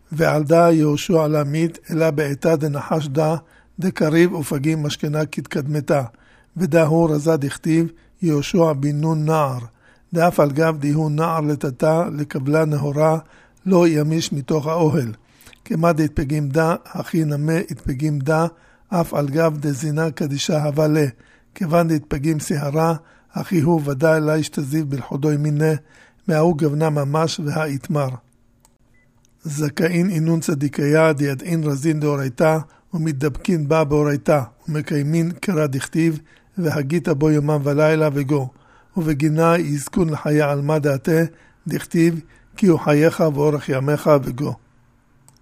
ועל דה יהושע לעמית, אלא בעתה דנחש דה, דקריב ופגים משכנה כתקדמתה, ודה הוא רזה דכתיב, יהושע בן נון נער, דאף על גב דיהו נער לטאטה, לקבלה נהורה, לא ימיש מתוך האוהל. כמה דתפגים דה, הכי נמה התפגים דה, אף על גב דזינה קדישה הווה לה, כיוון דתפגים סהרה, הכי הוא ודאי לה ישתזיב בלחודו ימינה, מההוא גבנה ממש והאיתמר. זכאין אינון צדיקיה דידעין רזין דאורייתה, ומתדבקין בה באורייתה, ומקיימין קרא דכתיב, והגית בו יומם ולילה וגו, ובגינה יזכון לחיה על מה דעתה, דכתיב, כי הוא חייך ואורך ימיך וגו.